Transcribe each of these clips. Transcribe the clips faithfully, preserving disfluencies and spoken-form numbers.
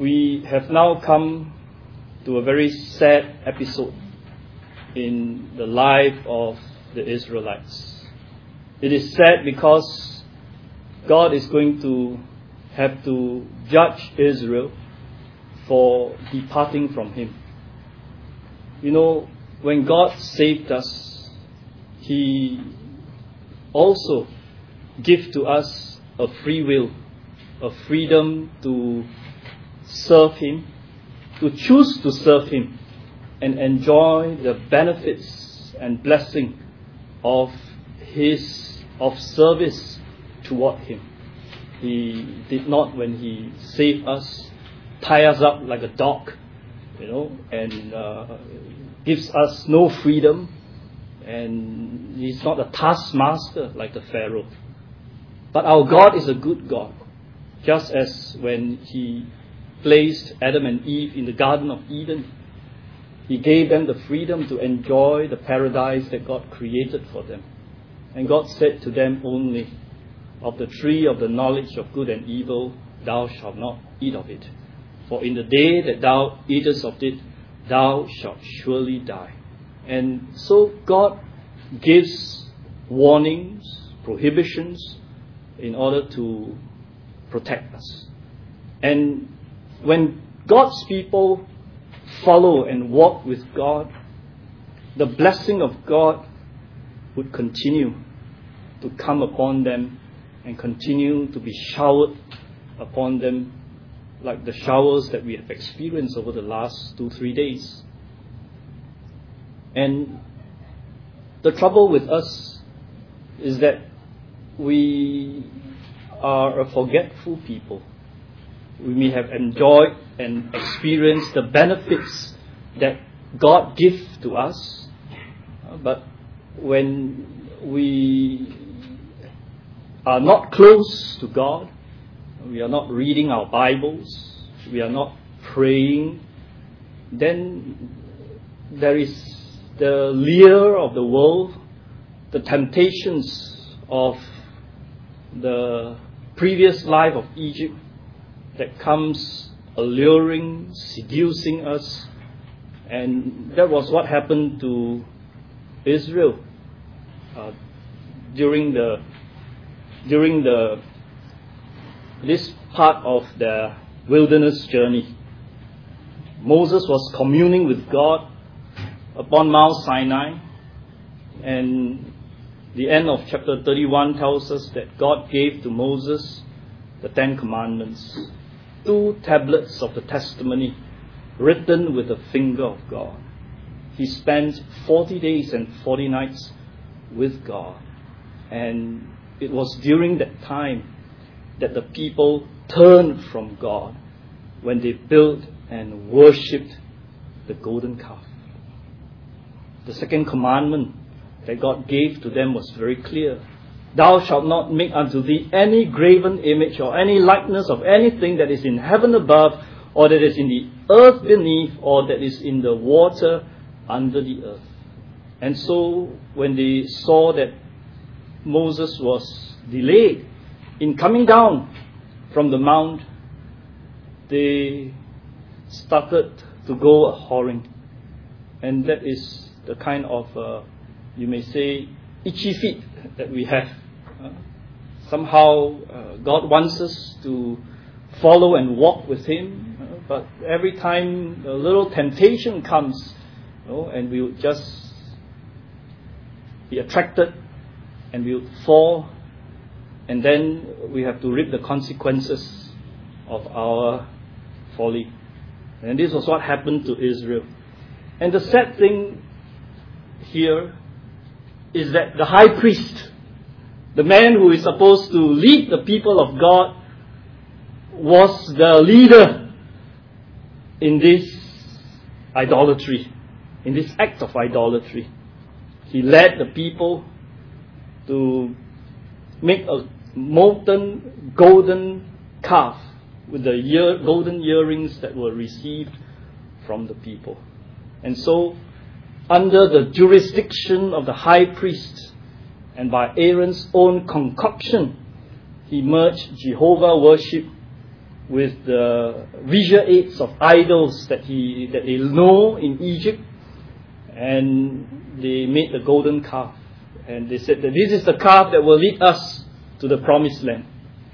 we have now come to a very sad episode in the life of the Israelites. It is sad because God is going to have to judge Israel for departing from Him. You know, when God saved us, He also gave to us a free will, a freedom to serve Him, to choose to serve Him, and enjoy the benefits and blessing of His of service toward Him. He did not, when He saved us, tie us up like a dog, you know, and uh, gives us no freedom. And He's not a taskmaster like the Pharaoh. But our God is a good God. Just as when He placed Adam and Eve in the Garden of Eden, He gave them the freedom to enjoy the paradise that God created for them. And God said to them only, "Of the tree of the knowledge of good and evil, thou shalt not eat of it. For in the day that thou eatest of it, thou shalt surely die." And so God gives warnings, prohibitions, in order to protect us. And when God's people follow and walk with God, the blessing of God would continue to come upon them and continue to be showered upon them like the showers that we have experienced over the last two, three days. And the trouble with us is that we are a forgetful people. We may have enjoyed and experienced the benefits that God gives to us, but when we are not close to God, we are not reading our Bibles, we are not praying, then there is the lure of the world, the temptations of the previous life of Egypt that comes alluring, seducing us. And that was what happened to Israel uh, during the during the this part of the wilderness journey. Moses was communing with God upon Mount Sinai, and the end of chapter thirty-one tells us that God gave to Moses the Ten Commandments, two tablets of the testimony written with the finger of God. He spent forty days and forty nights with God. And it was during that time that the people turned from God when they built and worshipped the golden calf. The second commandment that God gave to them was very clear. "Thou shalt not make unto thee any graven image or any likeness of anything that is in heaven above, or that is in the earth beneath, or that is in the water under the earth." And so when they saw that Moses was delayed in coming down from the mount, they started to go a-whoring. And that is the kind of, uh, you may say, itchy feet that we have. Uh, somehow uh, God wants us to follow and walk with Him, uh, but every time a little temptation comes, you know, and we would just be attracted and we would fall, and then we have to reap the consequences of our folly. And this was what happened to Israel. And the sad thing here is that the high priest, the man who is supposed to lead the people of God, was the leader in this idolatry, in this act of idolatry. He led the people to make a molten golden calf with the ear, golden earrings that were received from the people. And so, under the jurisdiction of the high priest, and by Aaron's own concoction, he merged Jehovah worship with the visual aids of idols that he that they know in Egypt, and they made the golden calf, and they said that this is the calf that will lead us to the promised land.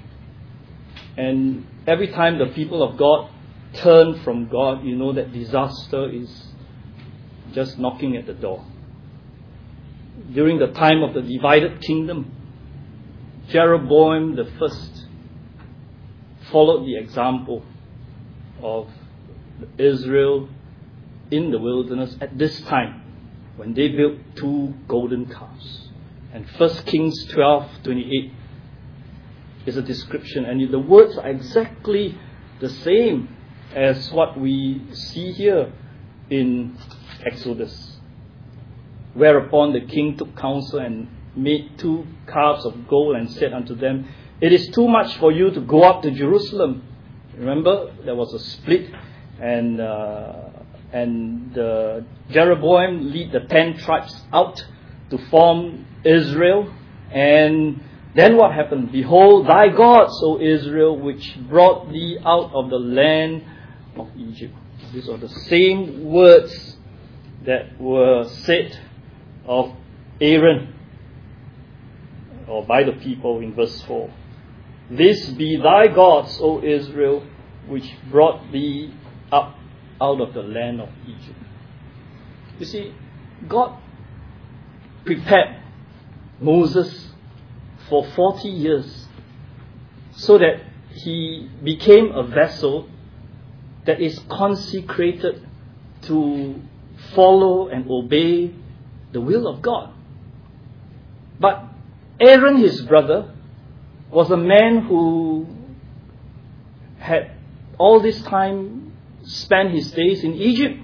And every time the people of God turn from God, you know that disaster is just knocking at the door. During the time of the divided kingdom, Jeroboam the first followed the example of Israel in the wilderness at this time when they built two golden calves. And First Kings twelve twenty-eight is a description, and the words are exactly the same as what we see here in Exodus. Whereupon the king took counsel and made two calves of gold and said unto them, it is too much for you to go up to Jerusalem. Remember, there was a split, and uh, and uh, Jeroboam lead the ten tribes out to form Israel. And then what happened? Behold, thy gods, O Israel, which brought thee out of the land of Egypt. These are the same words that were said of Aaron, or by the people in verse four. This be thy gods, O Israel, which brought thee up out of the land of Egypt. You see, God prepared Moses for forty years so that he became a vessel that is consecrated to follow and obey the will of God. But Aaron, his brother, was a man who had all this time spent his days in Egypt.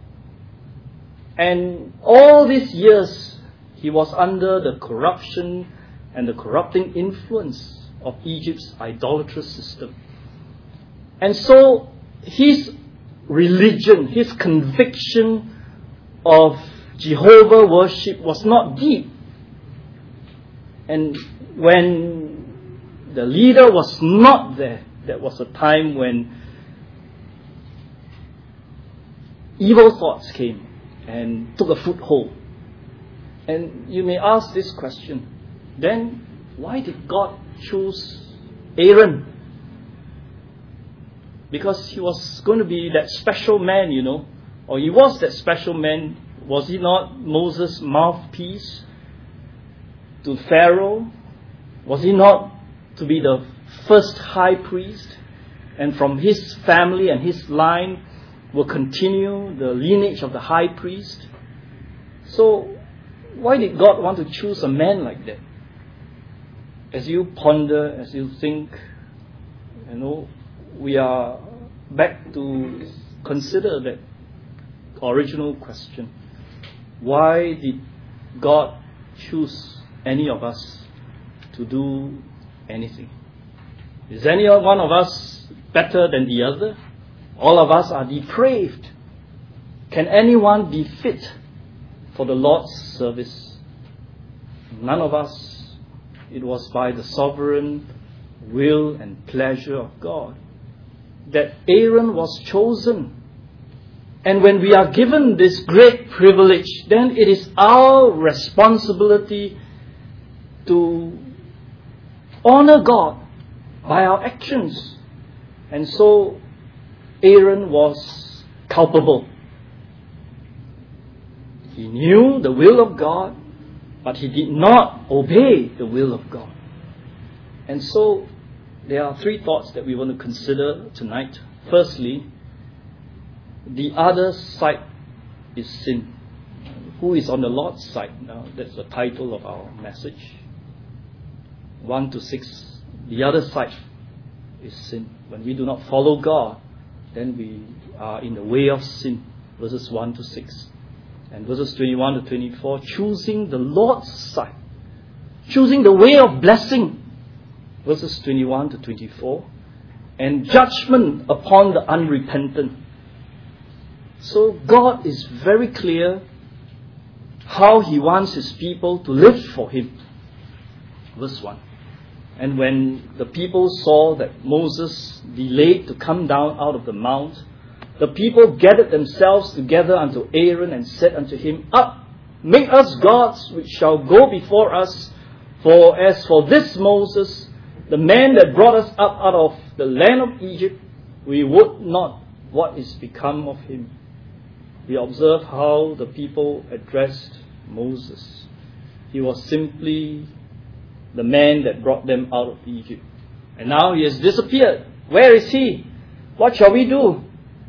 And all these years, he was under the corruption and the corrupting influence of Egypt's idolatrous system. And so, his religion, his conviction of Jehovah worship was not deep. And when the leader was not there, that was a time when evil thoughts came and took a foothold. And you may ask this question, then why did God choose Aaron? Because he was going to be that special man, you know, or he was that special man. Was he not Moses' mouthpiece to Pharaoh? Was he not to be the first high priest? And from his family and his line will continue the lineage of the high priest. So, why did God want to choose a man like that? As you ponder, as you think, you know, we are back to consider that original question. Why did God choose any of us to do anything? Is any one of us better than the other? All of us are depraved. Can anyone be fit for the Lord's service? None of us. It was by the sovereign will and pleasure of God that Aaron was chosen. And when we are given this great privilege, then it is our responsibility to honor God by our actions. And so Aaron was culpable. He knew the will of God, but he did not obey the will of God. And so there are three thoughts that we want to consider tonight. Firstly, the other side is sin. Who is on the Lord's side? Now, that's the title of our message. one to six. The other side is sin. When we do not follow God, then we are in the way of sin. Verses one to six. And verses twenty-one to twenty-four, choosing the Lord's side. Choosing the way of blessing. Verses twenty-one to twenty-four. And judgment upon the unrepentant. So God is very clear how He wants His people to live for Him. Verse one. And when the people saw that Moses delayed to come down out of the mount, the people gathered themselves together unto Aaron and said unto him, Up, make us gods which shall go before us. For as for this Moses, the man that brought us up out of the land of Egypt, we would not what is become of him. We observe how the people addressed Moses. He was simply the man that brought them out of Egypt. And now he has disappeared. Where is he? What shall we do?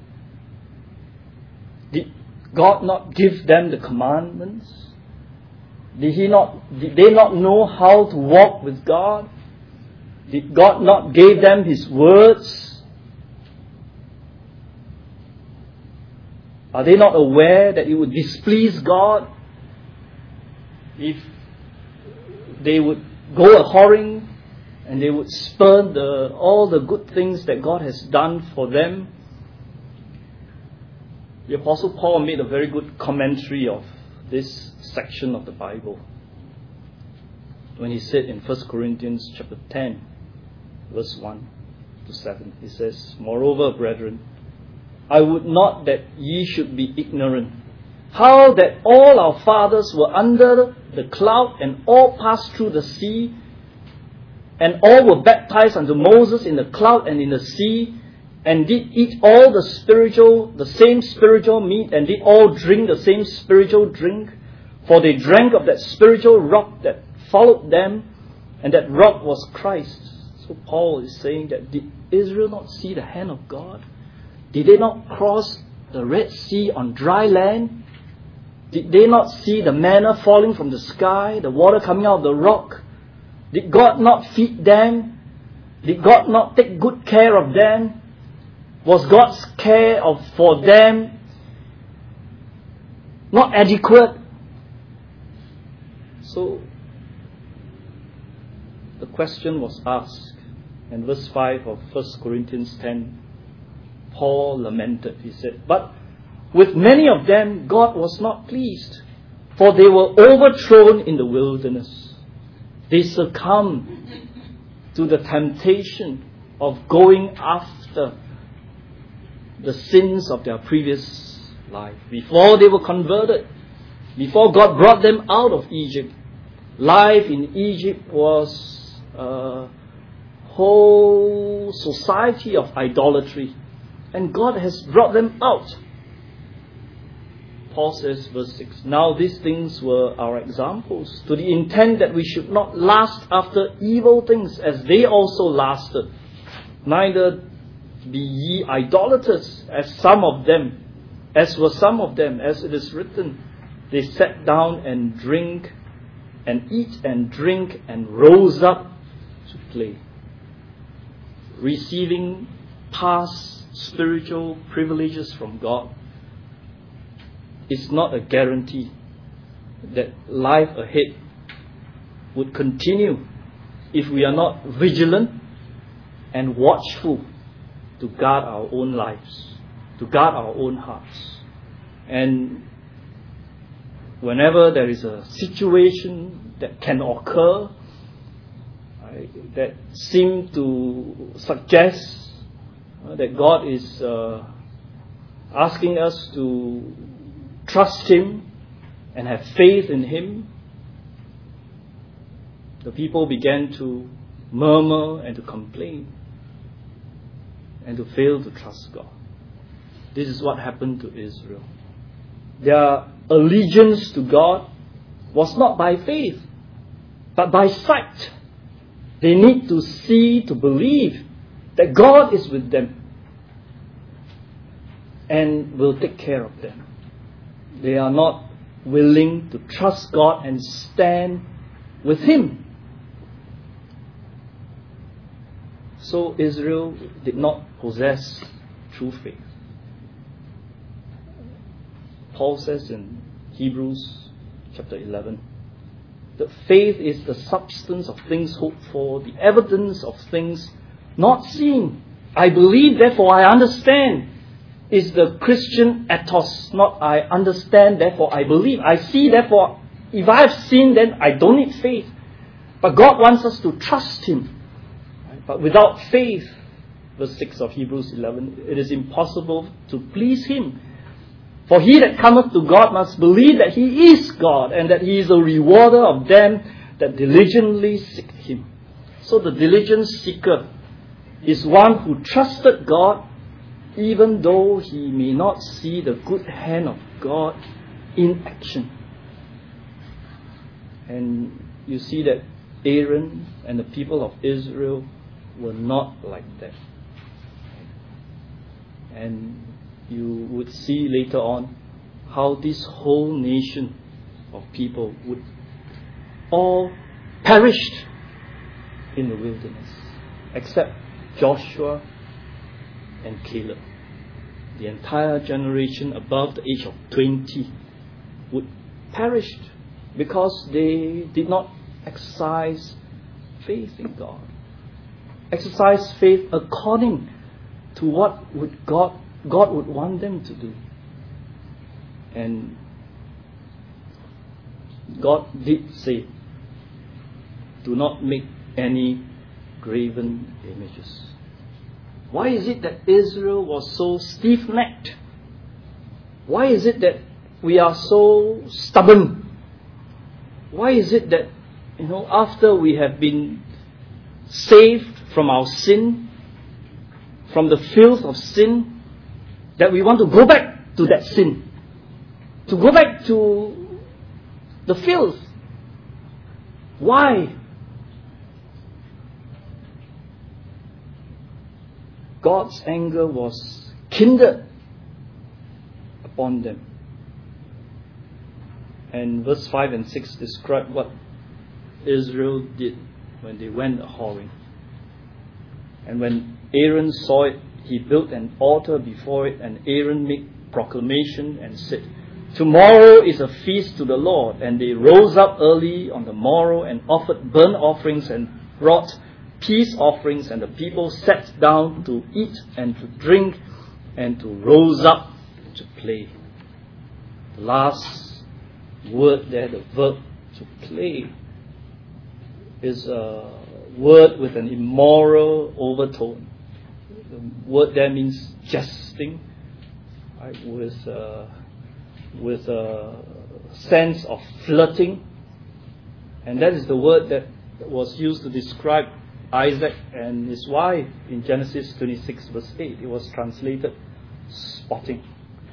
Did God not give them the commandments? Did he not, did they not know how to walk with God? Did God not give them His words? Are they not aware that it would displease God if they would go a-whoring and they would spurn the, all the good things that God has done for them? The Apostle Paul made a very good commentary of this section of the Bible when he said in First Corinthians chapter ten, verse one to seven, he says, Moreover, brethren, I would not that ye should be ignorant, how that all our fathers were under the cloud, and all passed through the sea, and all were baptized unto Moses in the cloud and in the sea, and did eat all the spiritual, the same spiritual meat, and did all drink the same spiritual drink. For they drank of that spiritual rock that followed them, and that rock was Christ. So Paul is saying that, did Israel not see the hand of God? Did they not cross the Red Sea on dry land? Did they not see the manna falling from the sky, the water coming out of the rock? Did God not feed them? Did God not take good care of them? Was God's care of for them not adequate? So the question was asked. In verse five of First Corinthians ten, Paul lamented. He said, But with many of them God was not pleased, for they were overthrown in the wilderness. They succumbed to the temptation of going after the sins of their previous life. Before they were converted, before God brought them out of Egypt, life in Egypt was a whole society of idolatry. And God has brought them out. Paul says, verse six, Now these things were our examples, to the intent that we should not last after evil things, as they also lasted. Neither be ye idolaters, as some of them, as were some of them, as it is written, they sat down and drink, and eat and drink, and rose up to play. Receiving past spiritual privileges from God is not a guarantee that life ahead would continue if we are not vigilant and watchful to guard our own lives, to guard our own hearts. And whenever there is a situation that can occur, right, that seem to suggest uh, that God is uh, asking us to trust Him and have faith in Him, the people began to murmur and to complain and to fail to trust God. This is what happened to Israel. Their allegiance to God was not by faith, but by sight. They need to see, to believe that God is with them and will take care of them. They are not willing to trust God and stand with Him. So Israel did not possess true faith. Paul says in Hebrews chapter eleven, that faith is the substance of things hoped for, the evidence of things not seen. I believe, therefore I understand, is the Christian ethos, not I understand, therefore I believe. I see, therefore, if I have seen, then I don't need faith. But God wants us to trust Him. But without faith, verse six of Hebrews eleven, it is impossible to please Him. For he that cometh to God must believe that He is God, and that He is a rewarder of them that diligently seek Him. So the diligent seeker is one who trusted God, even though he may not see the good hand of God in action. And you see that Aaron and the people of Israel were not like that. And you would see later on how this whole nation of people would all perished in the wilderness, except Joshua and Caleb. The entire generation above the age of twenty would perish because they did not exercise faith in God. Exercise faith according to what would God God would want them to do. And God did say, do not make any graven images. Why is it that Israel was so stiff-necked? Why is it that we are so stubborn? Why is it that, you know, after we have been saved from our sin, from the filth of sin, that we want to go back to that sin, to go back to the filth? Why? God's anger was kindled upon them. And verse five and six describe what Israel did when they went a-whoring. And when Aaron saw it, he built an altar before it, and Aaron made proclamation and said, tomorrow is a feast to the Lord. And they rose up early on the morrow and offered burnt offerings and brought peace offerings, and the people sat down to eat and to drink and to rose up to play. The last word there, the verb to play, is a word with an immoral overtone. The word there means jesting, right, with uh, with a sense of flirting, and that is the word that was used to describe Isaac and his wife in Genesis twenty-six verse eight. It was translated spotting.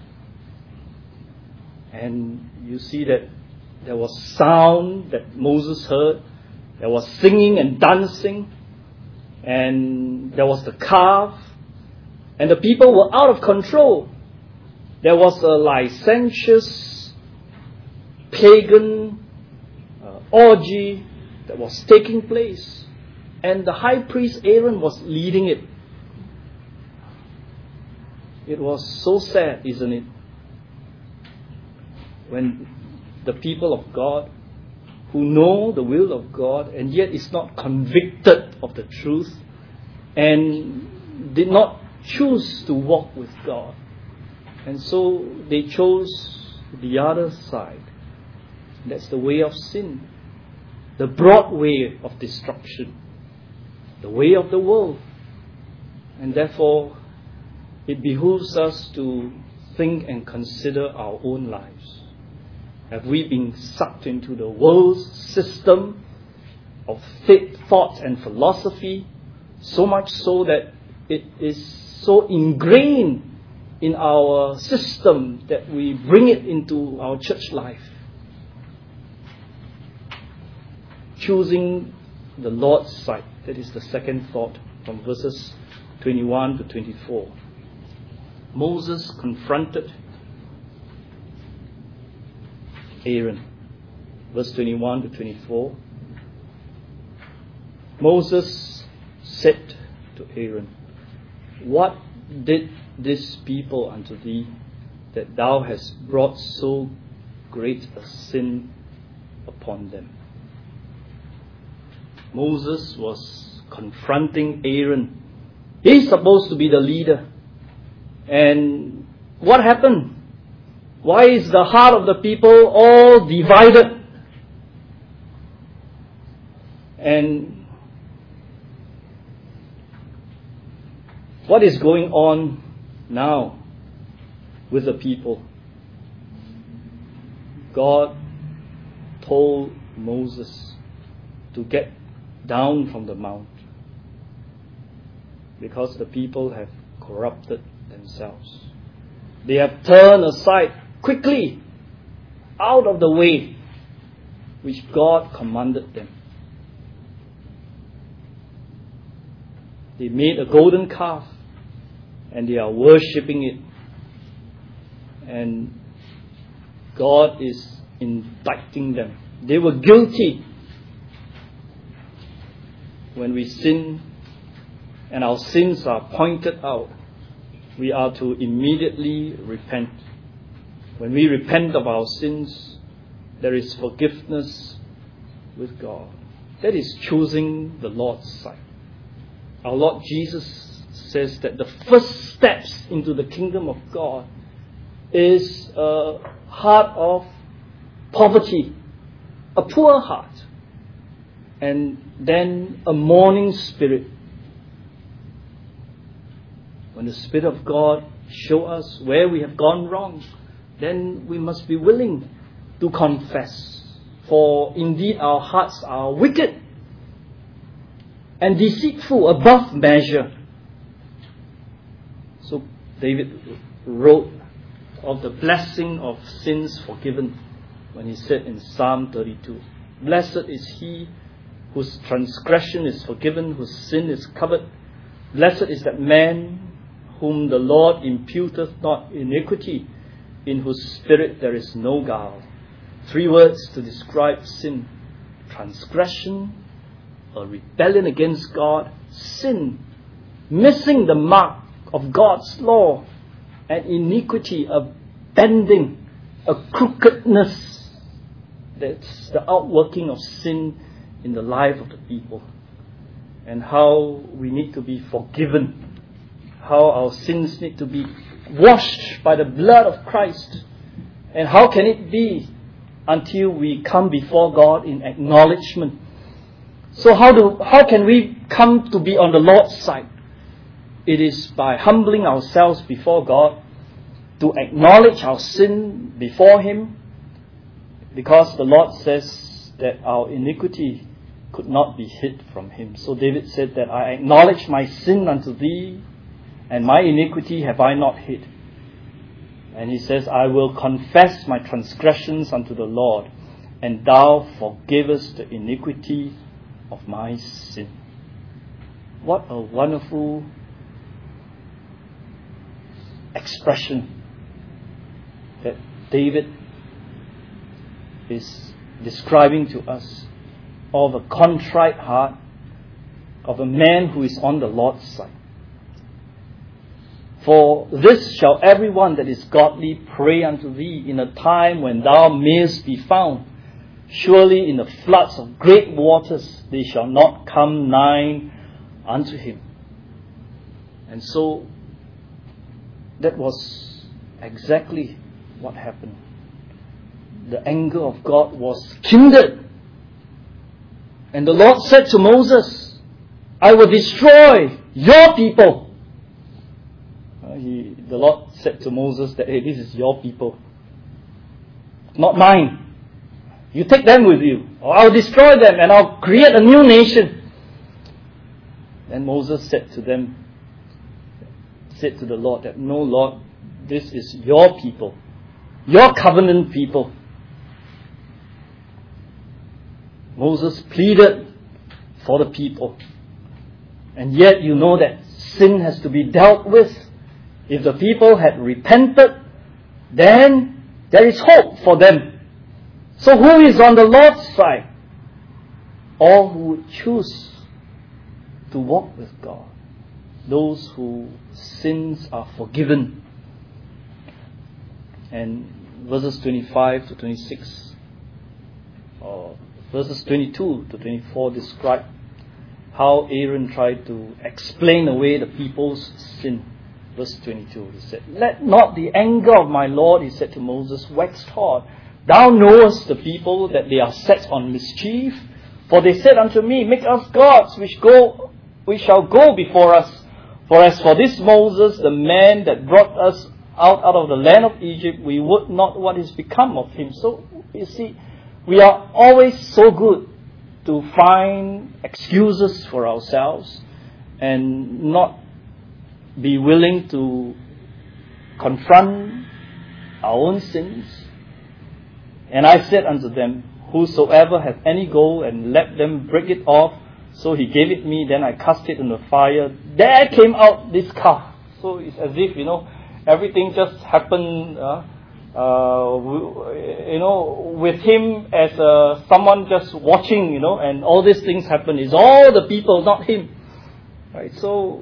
And you see that there was sound that Moses heard. There was singing and dancing. And there was the calf. And the people were out of control. There was a licentious pagan uh, orgy that was taking place. And the high priest Aaron was leading it. It was so sad, isn't it? When the people of God, who know the will of God and yet is not convicted of the truth and did not choose to walk with God. And so they chose the other side. That's the way of sin. The broad way of destruction. The way of the world. And therefore, it behooves us to think and consider our own lives. Have we been sucked into the world's system of thought and philosophy, so much so that it is so ingrained in our system that we bring it into our church life? Choosing the Lord's side. That is the second thought from verses twenty-one to twenty-four. Moses confronted Aaron. Verse twenty-one to twenty-four. Moses said to Aaron, what did this people unto thee, that thou hast brought so great a sin upon them? Moses was confronting Aaron. He's supposed to be the leader. And what happened? Why is the heart of the people all divided? And What is going on now with the people? God told Moses to get down from the mount because the people have corrupted themselves. They have turned aside quickly out of the way which God commanded them. They made a golden calf and they are worshipping it. And God is indicting them. They were guilty when we sin and our sins are pointed out. We are to immediately repent. When we repent of our sins, there is forgiveness with God. That is choosing the Lord's side. Our Lord Jesus says that the first steps into the kingdom of God is a heart of poverty, a poor heart, and then a mourning spirit. When the Spirit of God shows us where we have gone wrong, then we must be willing to confess. For indeed our hearts are wicked and deceitful above measure. So David wrote of the blessing of sins forgiven when he said in Psalm thirty-two, "Blessed is he whose transgression is forgiven, whose sin is covered. Blessed is that man whom the Lord imputeth not iniquity, in whose spirit there is no guile." Three words to describe sin: transgression, a rebellion against God; sin, missing the mark of God's law; and iniquity, a bending, a crookedness. That's the outworking of sin in the life of the people. And how we need to be forgiven. How our sins need to be washed by the blood of Christ. And how can it be until we come before God in acknowledgement? So how do how can we come to be on the Lord's side? It is by humbling ourselves before God, to acknowledge our sin before Him, because the Lord says that our iniquity could not be hid from Him. So David said that I acknowledge my sin unto Thee, and my iniquity have I not hid. And he says, I will confess my transgressions unto the Lord, and Thou forgivest the iniquity of my sin. What a wonderful expression that David is describing to us of a contrite heart, of a man who is on the Lord's side. For this shall everyone that is godly pray unto Thee in a time when Thou mayest be found. Surely in the floods of great waters they shall not come nigh unto him. And so that was exactly what happened. The anger of God was kindled. And the Lord said to Moses, I will destroy your people. Uh, he, the Lord said to Moses that, hey, this is your people, not mine. You take them with you, or I'll destroy them and I'll create a new nation. Then Moses said to them, said to the Lord that, no, Lord, this is your people, your covenant people. Moses pleaded for the people. And yet you know that sin has to be dealt with. If the people had repented, then there is hope for them. So who is on the Lord's side? All who would choose to walk with God. Those whose sins are forgiven. And verses twenty-five to twenty-six, or verses twenty-two to twenty-four describe how Aaron tried to explain away the people's sin. Verse twenty-two, he said, let not the anger of my Lord, he said to Moses, wax hot. Thou knowest the people that they are set on mischief. For they said unto me, make us gods which go, which shall go before us. For as for this Moses, the man that brought us out, out of the land of Egypt, we would not what is become of him. So, you see, we are always so good to find excuses for ourselves and not be willing to confront our own sins. And I said unto them, whosoever hath any gold, and let them break it off. So he gave it me, then I cast it in the fire. There came out this calf. So it's as if, you know, everything just happened, uh, uh, you know, with him as uh, someone just watching, you know, and all these things happen. It's all the people, not him. Right? So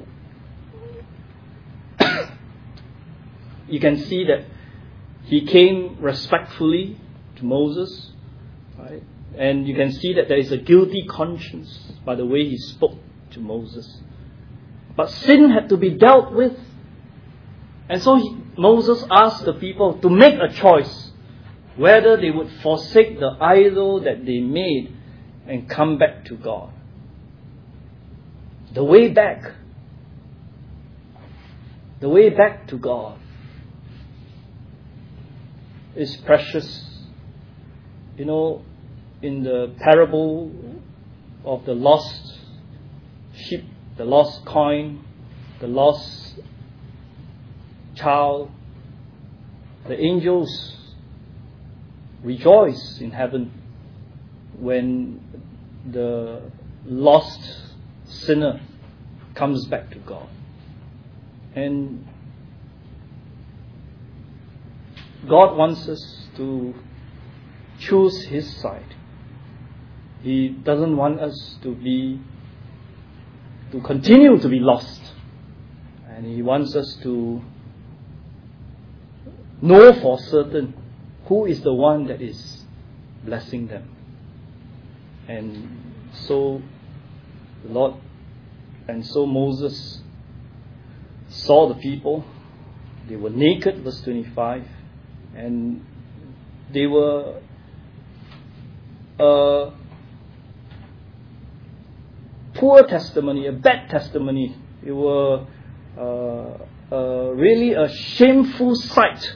you can see that he came respectfully to Moses, right? And you can see that there is a guilty conscience by the way he spoke to Moses. But sin had to be dealt with. And so he, Moses asked the people to make a choice whether they would forsake the idol that they made and come back to God. The way back. The way back to God is precious. You know, in the parable of the lost sheep, the lost coin, the lost child, the angels rejoice in heaven when the lost sinner comes back to God. And God wants us to choose His side. He doesn't want us to be, to continue to be lost. And He wants us to know for certain who is the one that is blessing them. And so the Lord, and so Moses saw the people. They were naked, verse twenty-five, and they were a poor testimony, a bad testimony. They were uh, uh, really a shameful sight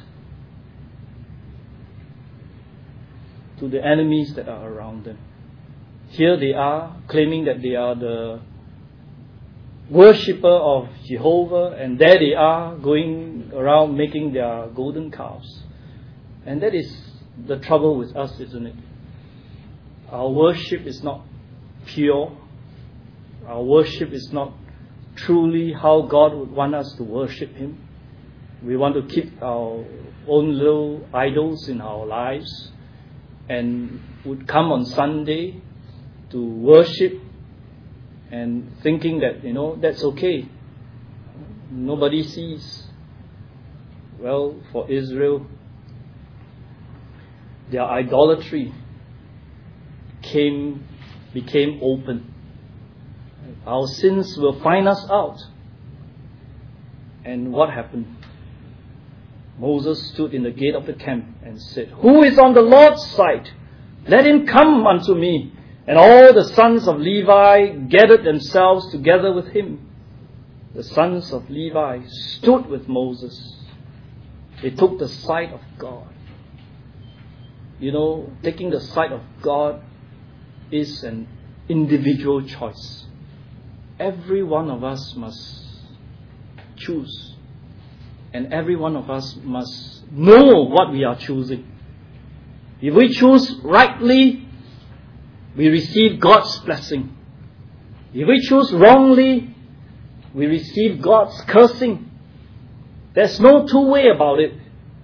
to the enemies that are around them. Here they are claiming that they are the worshipper of Jehovah, and there they are going around making their golden calves. And that is the trouble with us, isn't it? Our worship is not pure. Our worship is not truly how God would want us to worship Him. We want to keep our own little idols in our lives and would come on Sunday to worship and thinking that, you know, that's okay. Nobody sees. Well, for Israel, their idolatry came, became open. Our sins will find us out. And what happened? Moses stood in the gate of the camp and said, "Who is on the Lord's side? Let him come unto me." And all the sons of Levi gathered themselves together with him. The sons of Levi stood with Moses. They took the side of God. You know, taking the side of God is an individual choice. Every one of us must choose. And every one of us must know what we are choosing. If we choose rightly, we receive God's blessing. If we choose wrongly, we receive God's cursing. There's no two way about it.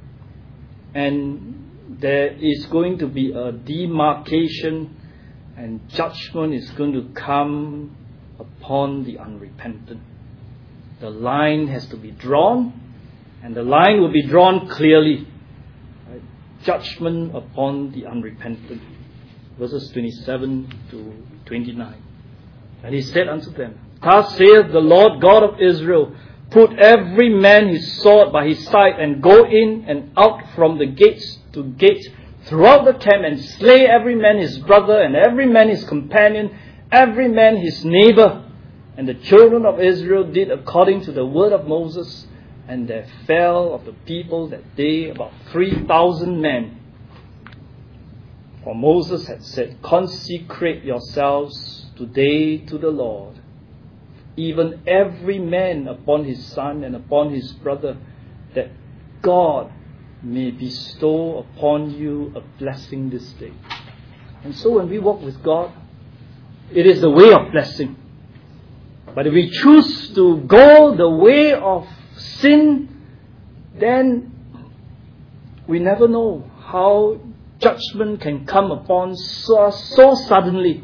And there is going to be a demarcation, and judgment is going to come upon the unrepentant. The line has to be drawn, and the line will be drawn clearly. Right? Judgment upon the unrepentant. Verses twenty-seven to twenty-nine. And he said unto them, "Thus saith the Lord God of Israel, put every man his sword by his side, and go in and out from the gates to gate throughout the camp, and slay every man his brother, and every man his companion, every man his neighbor, And the children of Israel did according to the word of Moses, and there fell of the people that day about three thousand men. For Moses had said, consecrate yourselves today to the Lord, even every man upon his son and upon his brother, that God may bestow upon you a blessing this day. And so when we walk with God, it is the way of blessing. But if we choose to go the way of sin, then we never know how judgment can come upon so, so suddenly,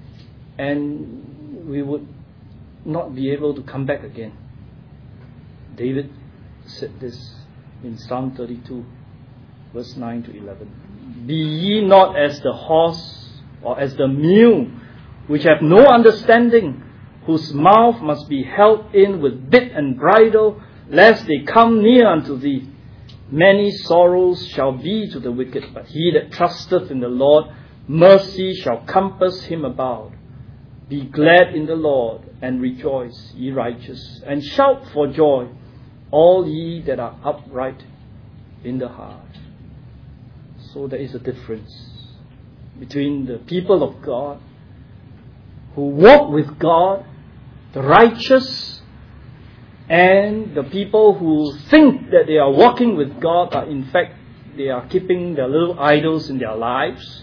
and we would not be able to come back again. David said this in Psalm thirty-two, verse nine to eleven. Be ye not as the horse or as the mule, which have no understanding, whose mouth must be held in with bit and bridle, lest they come near unto thee. Many sorrows shall be to the wicked, but he that trusteth in the Lord, mercy shall compass him about. Be glad in the Lord, and rejoice, ye righteous, and shout for joy, all ye that are upright in the heart. So there is a difference between the people of God who walk with God, the righteous, and the people who think that they are walking with God, but in fact they are keeping their little idols in their lives.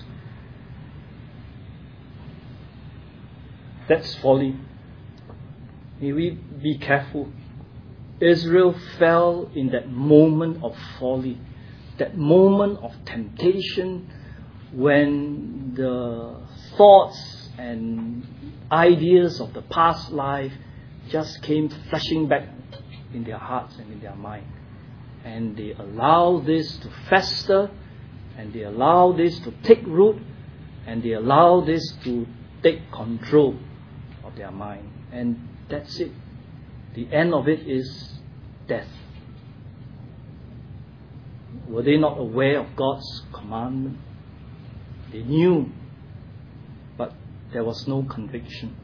That's folly. May we be careful. Israel fell in that moment of folly, that moment of temptation, when the thoughts and ideas of the past life just came flashing back in their hearts and in their mind. And they allow this to fester, and they allow this to take root, and they allow this to take control of their mind. And that's it. The end of it is death. Were they not aware of God's commandment? They knew, but there was no conviction.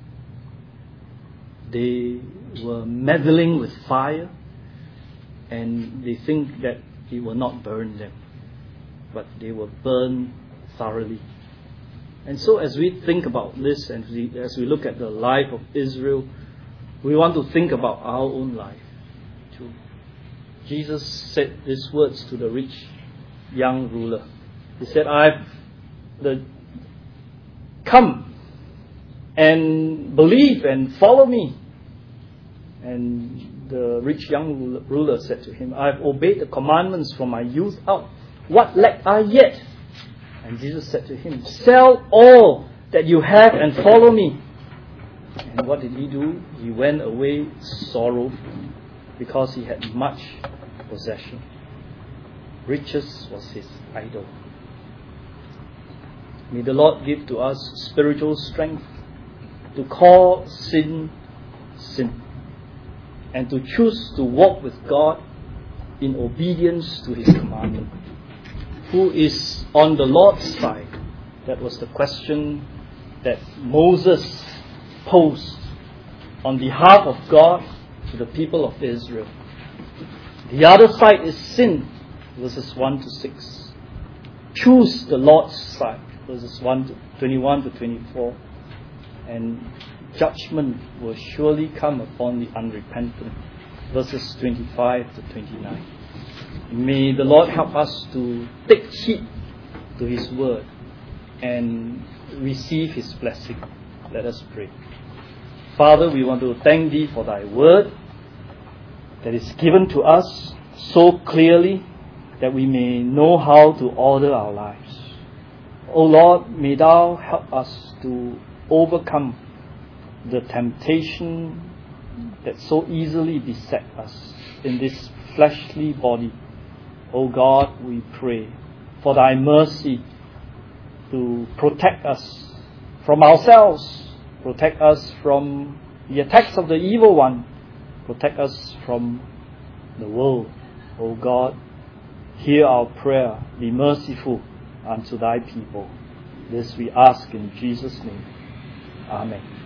They were meddling with fire, and they think that it will not burn them, but they will burn thoroughly. And so as we think about this, and as we look at the life of Israel, we want to think about our own life too. Jesus said these words to the rich young ruler. He said, I've the come and believe and follow me. And the rich young ruler said to him, I've obeyed the commandments from my youth out. What lack I yet? And Jesus said to him, sell all that you have and follow me. And what did he do? He went away sorrowful, because he had much possession. Riches was his idol. May the Lord give to us spiritual strength to call sin, sin, and to choose to walk with God in obedience to His commandment. Who is on the Lord's side? That was the question that Moses posed on behalf of God to the people of Israel. The other side is sin, verses one to six. Choose the Lord's side, verses one to twenty-one to twenty-four. And judgment will surely come upon the unrepentant, verses twenty-five to twenty-nine. May the Lord help us to take heed to His word and receive His blessing. Let us pray. Father, we want to thank Thee for Thy word that is given to us so clearly that we may know how to order our lives. O Lord, may Thou help us to overcome the temptation that so easily beset us in this fleshly body. O God, we pray for Thy mercy to protect us from ourselves, protect us from the attacks of the evil one, protect us from the world. O God, hear our prayer, be merciful unto Thy people. This we ask in Jesus' name. Amen.